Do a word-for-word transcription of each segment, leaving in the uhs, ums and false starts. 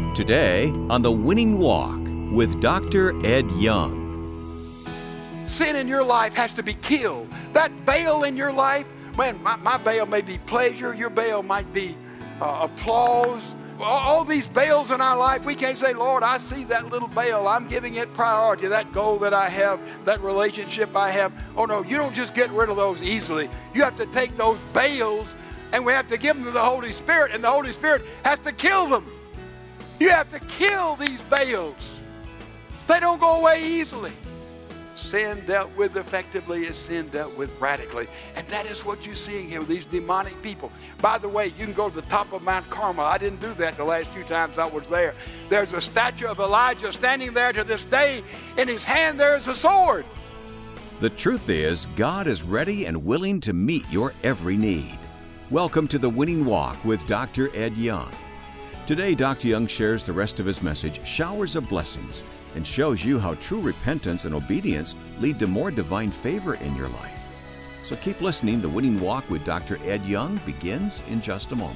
Today on The Winning Walk with Doctor Ed Young. Sin in your life has to be killed. That Baal in your life, man, my, my Baal may be pleasure, your Baal might be uh, applause. All, all these Baals in our life, we can't say, Lord, I see that little Baal. I'm giving it priority, that goal that I have, that relationship I have. Oh no, you don't just get rid of those easily. You have to take those Baals and we have to give them to the Holy Spirit, and the Holy Spirit has to kill them. You have to kill these Baals. They don't go away easily. Sin dealt with effectively is sin dealt with radically. And that is what you're seeing here with these demonic people. By the way, you can go to the top of Mount Carmel. I didn't do that the last few times I was there. There's a statue of Elijah standing there to this day. In his hand there is a sword. The truth is, God is ready and willing to meet your every need. Welcome to The Winning Walk with Doctor Ed Young. Today, Doctor Young shares the rest of his message, Showers of Blessings, and shows you how true repentance and obedience lead to more divine favor in your life. So keep listening. The Winning Walk with Doctor Ed Young begins in just a moment.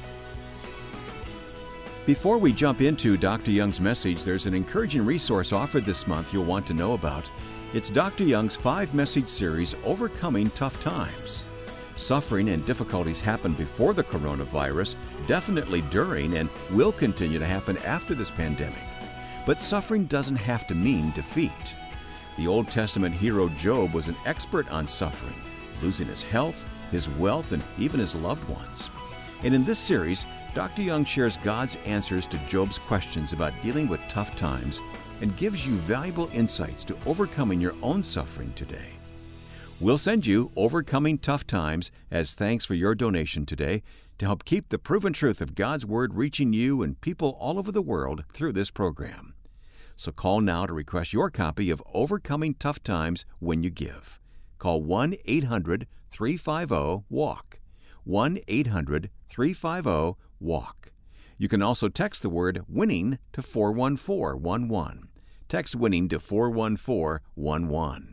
Before we jump into Doctor Young's message, there's an encouraging resource offered this month you'll want to know about. It's Doctor Young's five-message series, Overcoming Tough Times. Suffering and difficulties happened before the coronavirus, definitely during, and will continue to happen after this pandemic. But suffering doesn't have to mean defeat. The Old Testament hero Job was an expert on suffering, losing his health, his wealth, and even his loved ones. And in this series, Doctor Young shares God's answers to Job's questions about dealing with tough times and gives you valuable insights to overcoming your own suffering today. We'll send you Overcoming Tough Times as thanks for your donation today to help keep the proven truth of God's Word reaching you and people all over the world through this program. So call now to request your copy of Overcoming Tough Times when you give. Call one eight hundred three five zero walk. one eight hundred three five zero walk. You can also text the word WINNING to four one four one one. Text WINNING to four one four one one.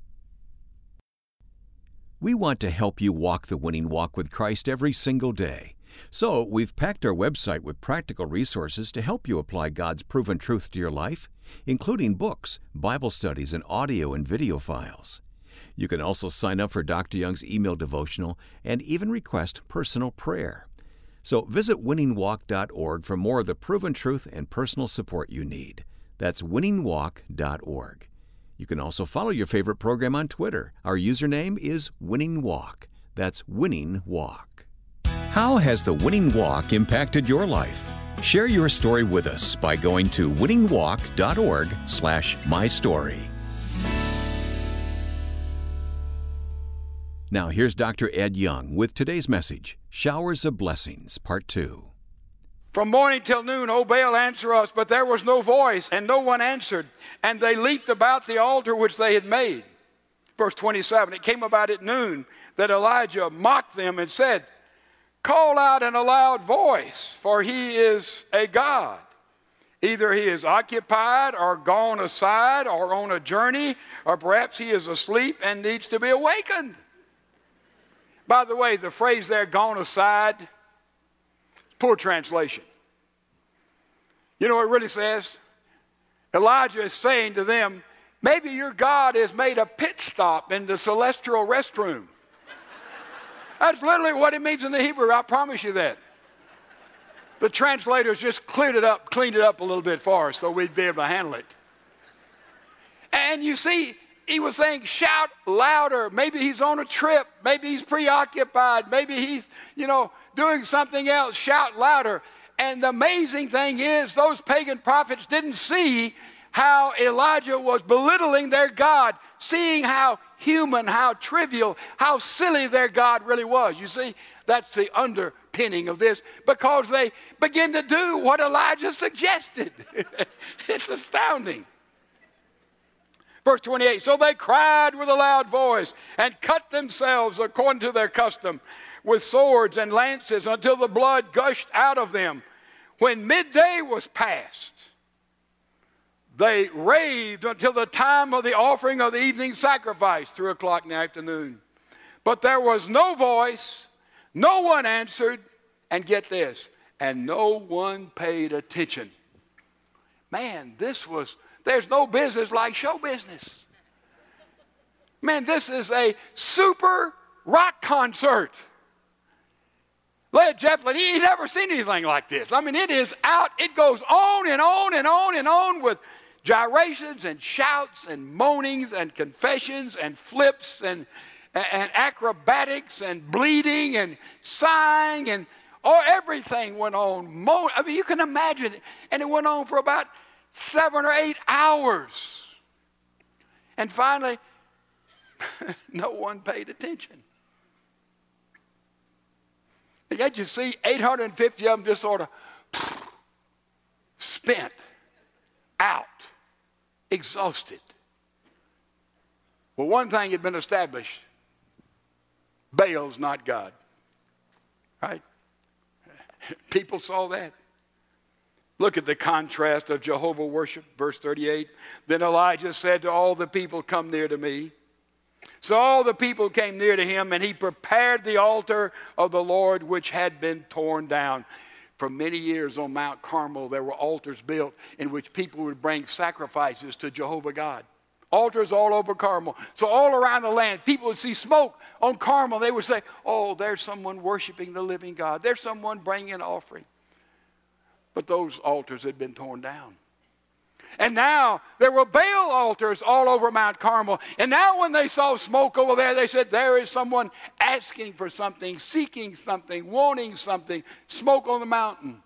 We want to help you walk the winning walk with Christ every single day. So we've packed our website with practical resources to help you apply God's proven truth to your life, including books, Bible studies, and audio and video files. You can also sign up for Doctor Young's email devotional and even request personal prayer. So visit winning walk dot org for more of the proven truth and personal support you need. That's winning walk dot org. You can also follow your favorite program on Twitter. Our username is Winning Walk. That's Winning Walk. How has the Winning Walk impacted your life? Share your story with us by going to winning walk dot org slash my story. Now here's Doctor Ed Young with today's message, Showers of Blessings, Part two. From morning till noon, O Baal, answer us. But there was no voice, and no one answered. And they leaped about the altar which they had made. Verse twenty-seven, it came about at noon that Elijah mocked them and said, Call out in a loud voice, for he is a god. Either he is occupied or gone aside or on a journey, or perhaps he is asleep and needs to be awakened. By the way, the phrase there, gone aside, poor translation. You know what it really says? Elijah is saying to them, maybe your God has made a pit stop in the celestial restroom. That's literally what it means in the Hebrew, I promise you that. The translators just cleared it up, cleaned it up a little bit for us so we'd be able to handle it. And you see, he was saying, shout louder. Maybe he's on a trip. Maybe he's preoccupied. Maybe he's, you know, doing something else. Shout louder. And the amazing thing is, those pagan prophets didn't see how Elijah was belittling their God, seeing how human, how trivial, how silly their God really was. You see, that's the underpinning of this, because they begin to do what Elijah suggested. It's astounding. Verse twenty-eight, so they cried with a loud voice and cut themselves according to their custom with swords and lances until the blood gushed out of them. When midday was past, they raved until the time of the offering of the evening sacrifice, three o'clock in the afternoon. But there was no voice, no one answered, and get this, and no one paid attention. Man, this was, there's no business like show business. Man, this is a super rock concert. Led Zeppelin, he, he never seen anything like this. I mean, it is out. It goes on and on and on and on with gyrations and shouts and moanings and confessions and flips and, and acrobatics and bleeding and sighing and oh, everything went on. Mo- I mean, you can imagine it. And it went on for about seven or eight hours. And finally, no one paid attention. And yet you see eight hundred fifty of them just sort of spent, out, exhausted. Well, one thing had been established. Baal's not God. Right? People saw that. Look at the contrast of Jehovah worship, verse thirty-eight. Then Elijah said to all the people, come near to me. So all the people came near to him, and he prepared the altar of the Lord, which had been torn down. For many years on Mount Carmel, there were altars built in which people would bring sacrifices to Jehovah God. Altars all over Carmel. So all around the land, people would see smoke on Carmel. They would say, oh, there's someone worshiping the living God. There's someone bringing an offering. But those altars had been torn down. And now there were Baal altars all over Mount Carmel. And now when they saw smoke over there, they said, there is someone asking for something, seeking something, wanting something. Smoke on the mountain.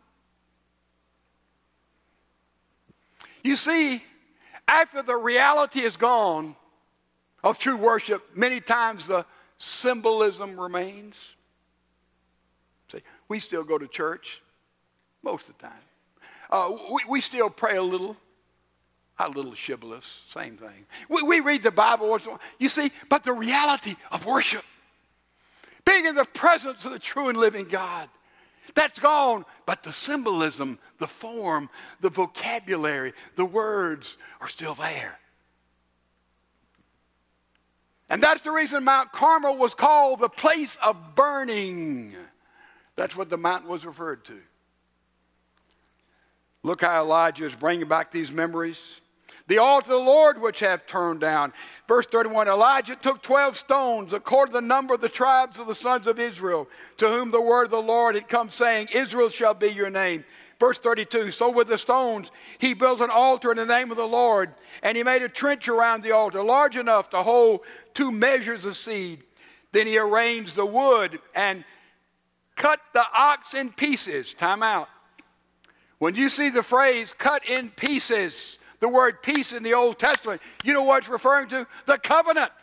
You see, after the reality is gone of true worship, many times the symbolism remains. See, we still go to church most of the time. Uh, we, we still pray a little. A little shibboleth, same thing. We, we read the Bible once in a while. You see, but the reality of worship, being in the presence of the true and living God, that's gone. But the symbolism, the form, the vocabulary, the words are still there. And that's the reason Mount Carmel was called the place of burning. That's what the mountain was referred to. Look how Elijah is bringing back these memories. The altar of the Lord which have turned down. Verse thirty-one, Elijah took twelve stones according to the number of the tribes of the sons of Israel, to whom the word of the Lord had come, saying, Israel shall be your name. Verse thirty-two, so with the stones he built an altar in the name of the Lord, and he made a trench around the altar, large enough to hold two measures of seed. Then he arranged the wood and cut the ox in pieces. Time out. When you see the phrase cut in pieces, the word piece in the Old Testament, you know what it's referring to? The covenant.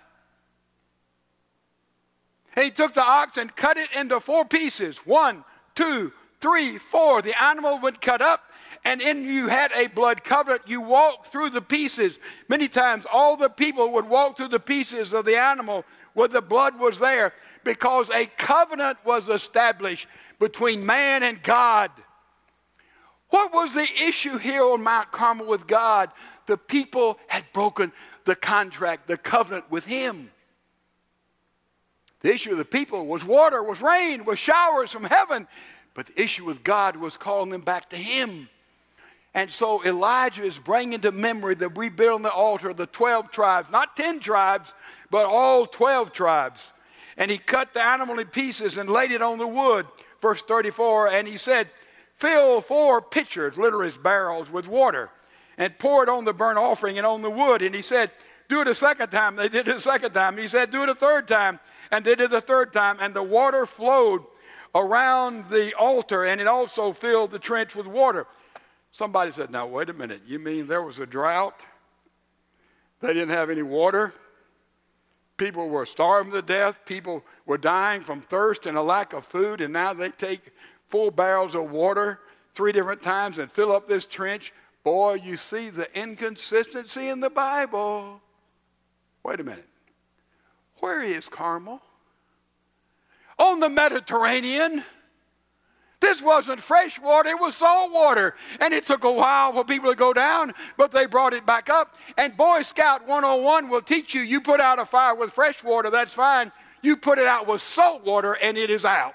And he took the ox and cut it into four pieces. One, two, three, four. The animal would cut up, and then you had a blood covenant. You walked through the pieces. Many times all the people would walk through the pieces of the animal where the blood was there, because a covenant was established between man and God. What was the issue here on Mount Carmel with God? The people had broken the contract, the covenant with him. The issue of the people was water, was rain, was showers from heaven. But the issue with God was calling them back to him. And so Elijah is bringing to memory the rebuilding the altar of the twelve tribes. Not ten tribes, but all twelve tribes. And he cut the animal in pieces and laid it on the wood. Verse thirty-four, and he said, fill four pitchers, literally barrels, with water, and pour it on the burnt offering and on the wood. And he said, do it a second time. They did it a second time. And he said, do it a third time. And they did it the third time. And the water flowed around the altar, and it also filled the trench with water. Somebody said, now, wait a minute. You mean there was a drought? They didn't have any water? People were starving to death. People were dying from thirst and a lack of food, and now they take full barrels of water three different times and fill up this trench. Boy, you see the inconsistency in the Bible. Wait a minute. Where is Carmel? On the Mediterranean. This wasn't fresh water, it was salt water. And it took a while for people to go down, but they brought it back up. And Boy Scout one oh one will teach you, you put out a fire with fresh water, that's fine. You put it out with salt water, and it is out.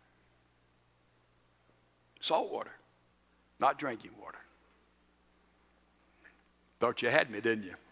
Salt water, not drinking water. Thought you had me, didn't you?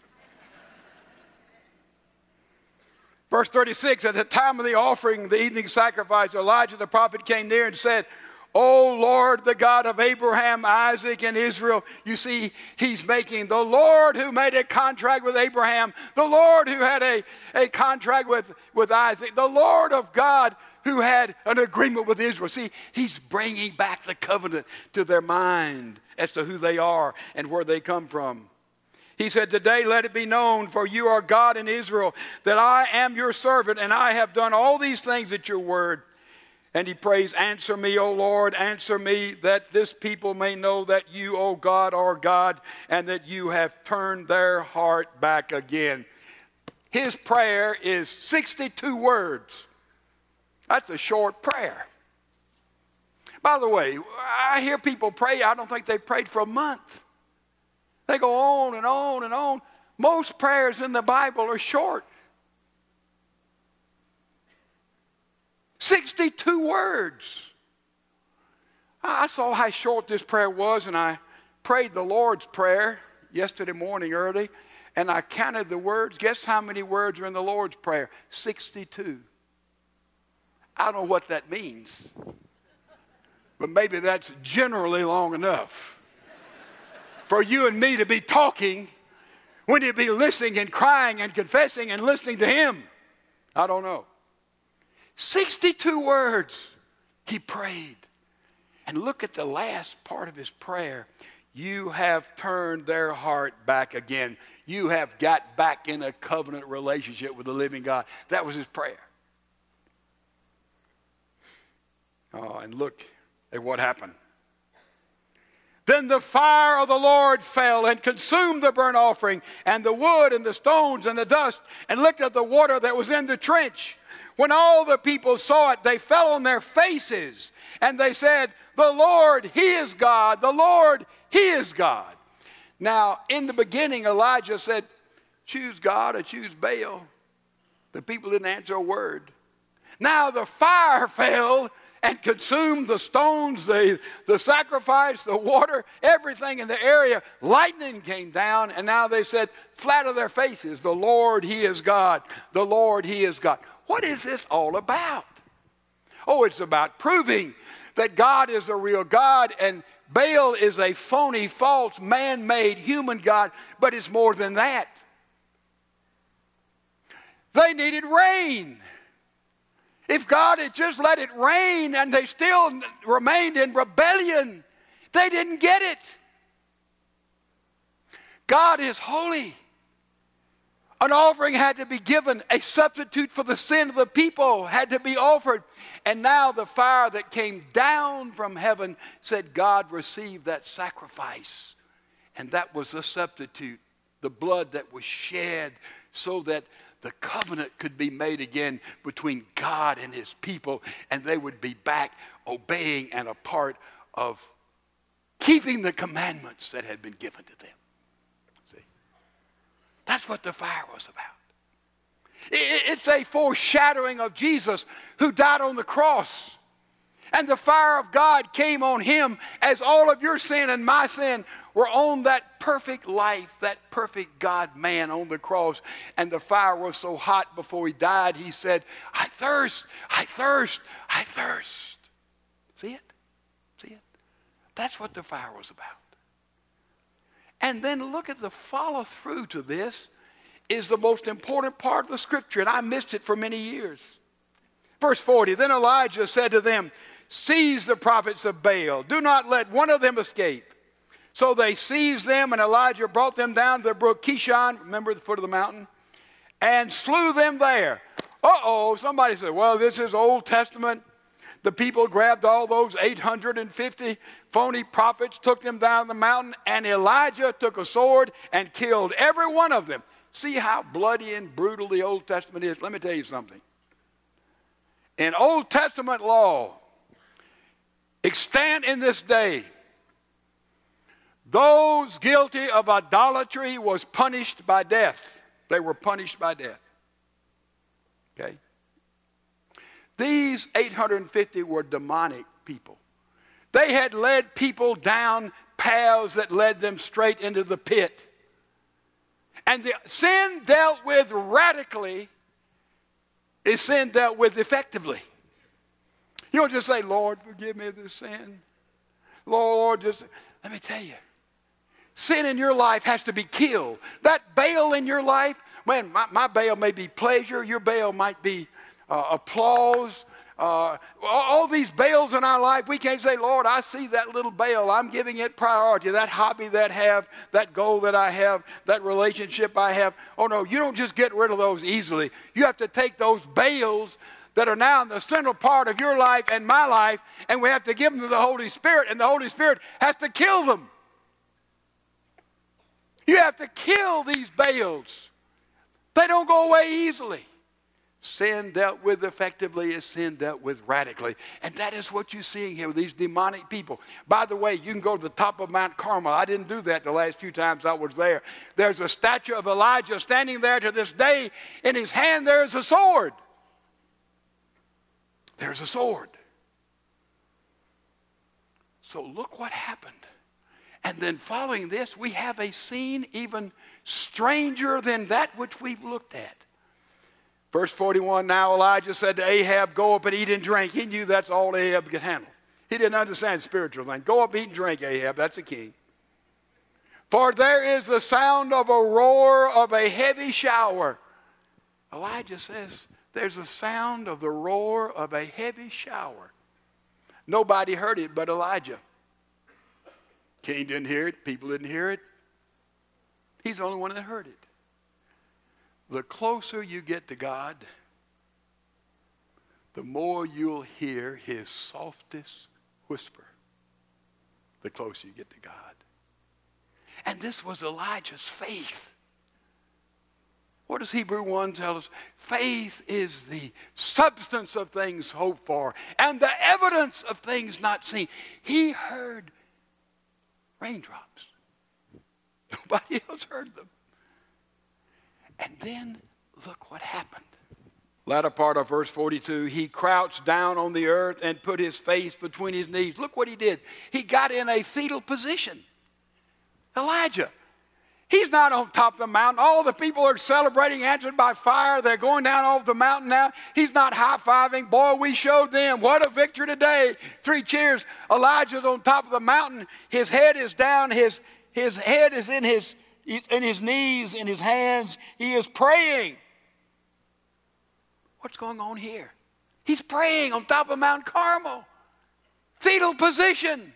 Verse thirty-six, at the time of the offering, the evening sacrifice, Elijah the prophet came near and said, O Lord, the God of Abraham, Isaac, and Israel. You see, he's making the Lord who made a contract with Abraham, the Lord who had a, a contract with, with Isaac, the Lord of God who had an agreement with Israel. See, he's bringing back the covenant to their mind as to who they are and where they come from. He said, today let it be known, for you are God in Israel, that I am your servant, and I have done all these things at your word. And he prays, answer me, O Lord, answer me, that this people may know that you, O God, are God, and that you have turned their heart back again. His prayer is sixty-two words. That's a short prayer. By the way, I hear people pray. I don't think they prayed for a month. They go on and on and on. Most prayers in the Bible are short. sixty-two words. I saw how short this prayer was, and I prayed the Lord's Prayer yesterday morning early, and I counted the words. Guess how many words are in the Lord's Prayer? sixty-two. I don't know what that means, but maybe that's generally long enough for you and me to be talking when you be listening and crying and confessing and listening to Him. I don't know. sixty-two words he prayed. And look at the last part of his prayer. You have turned their heart back again. You have got back in a covenant relationship with the living God. That was his prayer. Oh, and look at what happened. Then the fire of the Lord fell and consumed the burnt offering and the wood and the stones and the dust and licked up the water that was in the trench. When all the people saw it, they fell on their faces and they said, the Lord, He is God. The Lord, He is God. Now, in the beginning, Elijah said, choose God or choose Baal. The people didn't answer a word. Now the fire fell and consumed the stones, the, the sacrifice, the water, everything in the area. Lightning came down, and now they said, flat on their faces, the Lord, He is God. The Lord, He is God. What is this all about? Oh, it's about proving that God is a real God, and Baal is a phony, false, man-made human God, but it's more than that. They needed rain. If God had just let it rain and they still remained in rebellion, they didn't get it. God is holy. An offering had to be given. A substitute for the sin of the people had to be offered. And now the fire that came down from heaven said, God received that sacrifice. And that was the substitute, the blood that was shed so that the covenant could be made again between God and His people, and they would be back obeying and a part of keeping the commandments that had been given to them. See? That's what the fire was about. It's a foreshadowing of Jesus who died on the cross. And the fire of God came on Him as all of your sin and my sin were on that perfect life, that perfect God-man on the cross. And the fire was so hot before He died, He said, I thirst, I thirst, I thirst. See it? See it? That's what the fire was about. And then look at the follow-through to this is the most important part of the scripture, and I missed it for many years. Verse forty, then Elijah said to them, seize the prophets of Baal. Do not let one of them escape. So they seized them, and Elijah brought them down to the brook Kishon, remember the foot of the mountain, and slew them there. Uh-oh, somebody said, well, this is Old Testament. The people grabbed all those eight hundred fifty phony prophets, took them down the mountain, and Elijah took a sword and killed every one of them. See how bloody and brutal the Old Testament is? Let me tell you something. In Old Testament law, extant in this day, those guilty of idolatry was punished by death. They were punished by death. Okay? These eight hundred fifty were demonic people. They had led people down paths that led them straight into the pit. And the sin dealt with radically is sin dealt with effectively. You don't just say, Lord, forgive me of this sin. Lord, just, let me tell you, sin in your life has to be killed. That Baal in your life, man, my, my Baal may be pleasure, your Baal might be uh, applause. Uh, all these Baals in our life, we can't say, Lord, I see that little Baal. I'm giving it priority. That hobby that I have, that goal that I have, that relationship I have. Oh, no, you don't just get rid of those easily. You have to take those Baals that are now in the central part of your life and my life, and we have to give them to the Holy Spirit, and the Holy Spirit has to kill them. You have to kill these Baals. They don't go away easily. Sin dealt with effectively is sin dealt with radically. And that is what you're seeing here with these demonic people. By the way, you can go to the top of Mount Carmel. I didn't do that the last few times I was there. There's a statue of Elijah standing there to this day. In his hand there is a sword. There's a sword. So look what happened. And then following this, we have a scene even stranger than that which we've looked at. Verse forty-one, now Elijah said to Ahab, go up and eat and drink. He knew that's all Ahab could handle. He didn't understand spiritual things. Go up, eat and drink, Ahab. That's the king. For there is the sound of a roar of a heavy shower. Elijah says, there's a sound of the roar of a heavy shower. Nobody heard it but Elijah. King didn't hear it. People didn't hear it. He's the only one that heard it. The closer you get to God, the more you'll hear his softest whisper. The closer you get to God. And this was Elijah's faith. What does Hebrew one tell us? Faith is the substance of things hoped for and the evidence of things not seen. He heard raindrops. Nobody else heard them. And then look what happened. Latter part of verse forty-two, he crouched down on the earth and put his face between his knees. Look what he did. He got in a fetal position. Elijah. He's not on top of the mountain. All the people are celebrating, answered by fire. They're going down off the mountain now. He's not high-fiving. Boy, we showed them. What a victory today. Three cheers. Elijah's on top of the mountain. His head is down. His, his head is in his, in his knees, in his hands. He is praying. What's going on here? He's praying on top of Mount Carmel. Fetal position.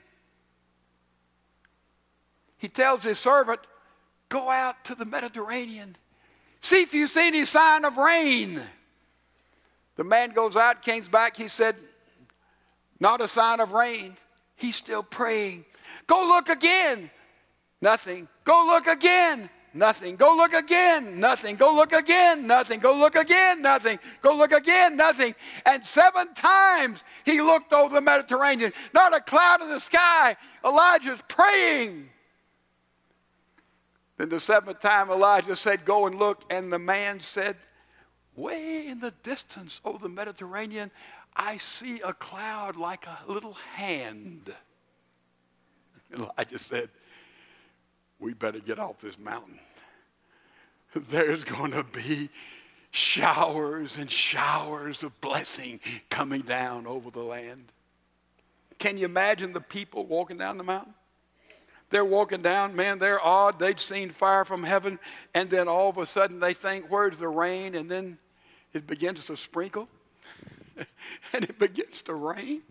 He tells his servant, go out to the Mediterranean. See if you see any sign of rain. The man goes out, comes back. He said, not a sign of rain. He's still praying. Go look again. Nothing. Go look again. Nothing. Go look again. Nothing. Go look again. Nothing. Go look again. Nothing. Go look again. Nothing. And seven times he looked over the Mediterranean. Not a cloud in the sky. Elijah's praying. Then the seventh time Elijah said, go and look. And the man said, way in the distance over the Mediterranean, I see a cloud like a little hand. Elijah said, we better get off this mountain. There's going to be showers and showers of blessing coming down over the land. Can you imagine the people walking down the mountain? They're walking down, man, they're awed. They'd seen fire from heaven, and then all of a sudden they think, where's the rain? And then it begins to sprinkle, and it begins to rain.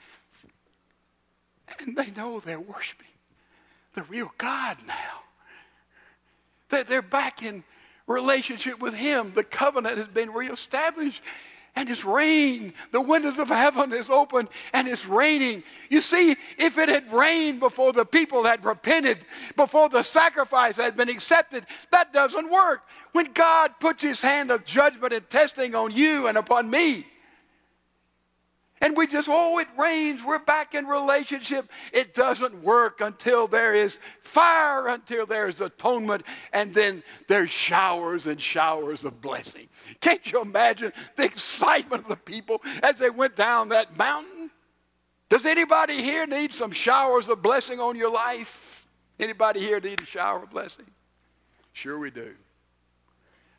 And they know they're worshiping the real God now. That they're back in relationship with him. The covenant has been reestablished. And it's rain. The windows of heaven is open and it's raining. You see, if it had rained before the people had repented, before the sacrifice had been accepted, that doesn't work. When God puts his hand of judgment and testing on you and upon me, and we just, oh, it rains, we're back in relationship. It doesn't work until there is fire, until there is atonement, and then there's showers and showers of blessing. Can't you imagine the excitement of the people as they went down that mountain? Does anybody here need some showers of blessing on your life? Anybody here need a shower of blessing? Sure we do.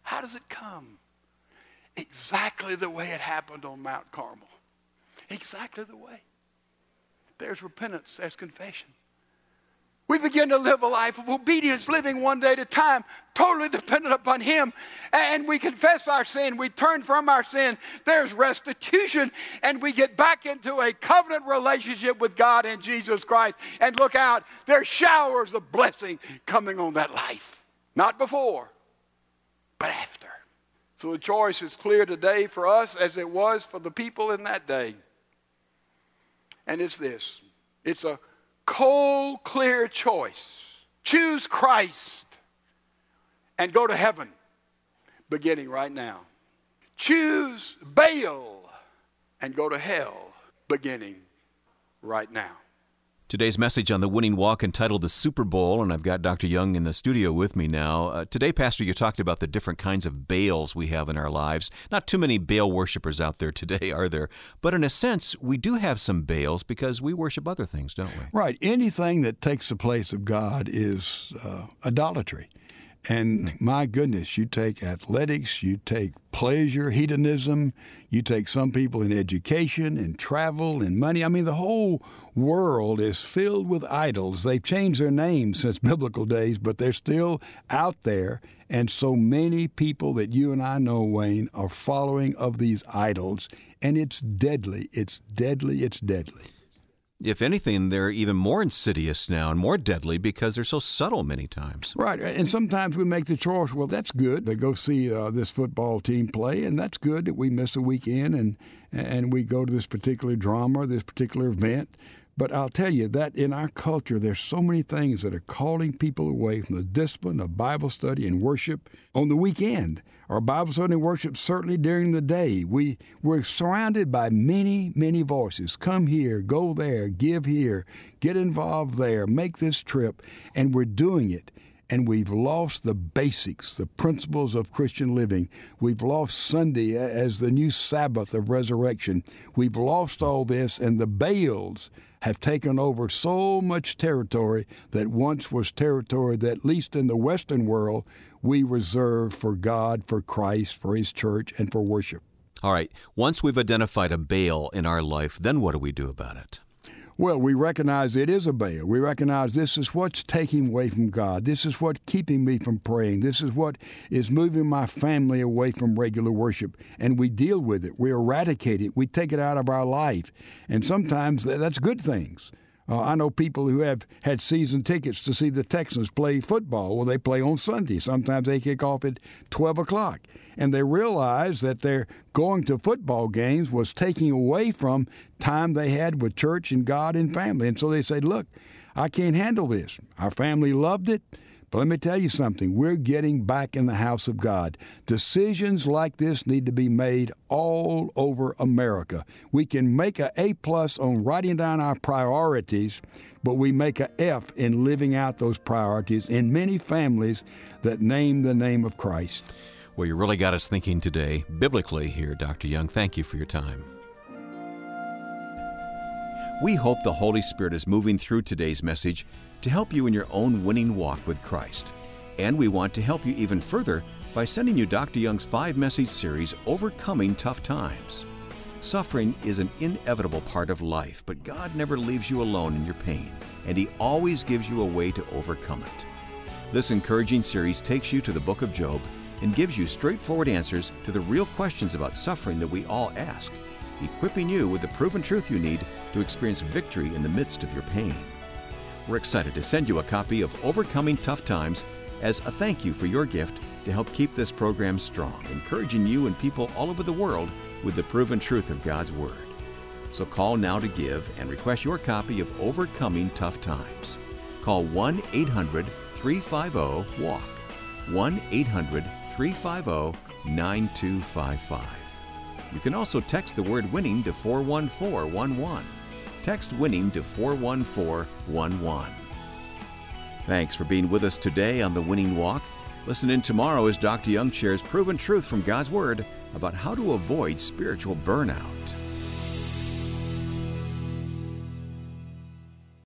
How does it come? Exactly the way it happened on Mount Carmel. Exactly the way. There's repentance, there's confession. We begin to live a life of obedience, living one day at a time, totally dependent upon Him. And we confess our sin. We turn from our sin. There's restitution. And we get back into a covenant relationship with God and Jesus Christ. And look out, there's showers of blessing coming on that life. Not before, but after. So the choice is clear today for us as it was for the people in that day. And it's this. It's a cold, clear choice. Choose Christ and go to heaven, beginning right now. Choose Baal and go to hell, beginning right now. Today's message on the Winning Walk entitled The Super Bowl, and I've got Doctor Young in the studio with me now. Uh, today, Pastor, you talked about the different kinds of Baals we have in our lives. Not too many Baal worshipers out there today, are there? But in a sense, we do have some Baals because we worship other things, don't we? Right. Anything that takes the place of God is uh, idolatry. And my goodness, you take athletics, you take pleasure, hedonism, you take some people in education and travel and money. I mean, the whole world is filled with idols. They've changed their names since biblical days, but they're still out there. And so many people that you and I know, Wayne, are following of these idols. And it's deadly. It's deadly. It's deadly. If anything, they're even more insidious now and more deadly because they're so subtle many times. Right. And sometimes we make the choice, well, that's good to go see uh, this football team play, and that's good that we miss a weekend and, and we go to this particular drama, this particular event. But I'll tell you that in our culture, there's so many things that are calling people away from the discipline of Bible study and worship on the weekend. Our Bible study and worship certainly during the day. We, we're surrounded by many, many voices. Come here, go there, give here, get involved there, make this trip. And we're doing it. And we've lost the basics, the principles of Christian living. We've lost Sunday as the new Sabbath of resurrection. We've lost all this, and the Baals have taken over so much territory that once was territory that, at least in the Western world, we reserve for God, for Christ, for His church, and for worship. All right. Once we've identified a Baal in our life, then what do we do about it? Well, we recognize it is a Baal. We recognize this is what's taking away from God. This is what's keeping me from praying. This is what is moving my family away from regular worship. And we deal with it. We eradicate it. We take it out of our life. And sometimes that's good things. Uh, I know people who have had season tickets to see the Texans play football. Well, they play on Sunday. Sometimes they kick off at twelve o'clock. And they realize that their going to football games was taking away from time they had with church and God and family. And so they say, look, I can't handle this. Our family loved it. But let me tell you something. We're getting back in the house of God. Decisions like this need to be made all over America. We can make an A plus on writing down our priorities, but we make an F in living out those priorities in many families that name the name of Christ. Well, you really got us thinking today, biblically here, Doctor Young. Thank you for your time. We hope the Holy Spirit is moving through today's message to help you in your own winning walk with Christ. And we want to help you even further by sending you Doctor Young's five-message series, Overcoming Tough Times. Suffering is an inevitable part of life, but God never leaves you alone in your pain, and He always gives you a way to overcome it. This encouraging series takes you to the book of Job and gives you straightforward answers to the real questions about suffering that we all ask, equipping you with the proven truth you need to experience victory in the midst of your pain. We're excited to send you a copy of Overcoming Tough Times as a thank you for your gift to help keep this program strong, encouraging you and people all over the world with the proven truth of God's Word. So call now to give and request your copy of Overcoming Tough Times. Call one eight hundred three five zero WALK, one eight hundred three five zero nine two five five. You can also text the word WINNING to four one four one one. Text WINNING to four one four one one. Thanks for being with us today on The Winning Walk. Listen in tomorrow as Doctor Young shares proven truth from God's Word about how to avoid spiritual burnout.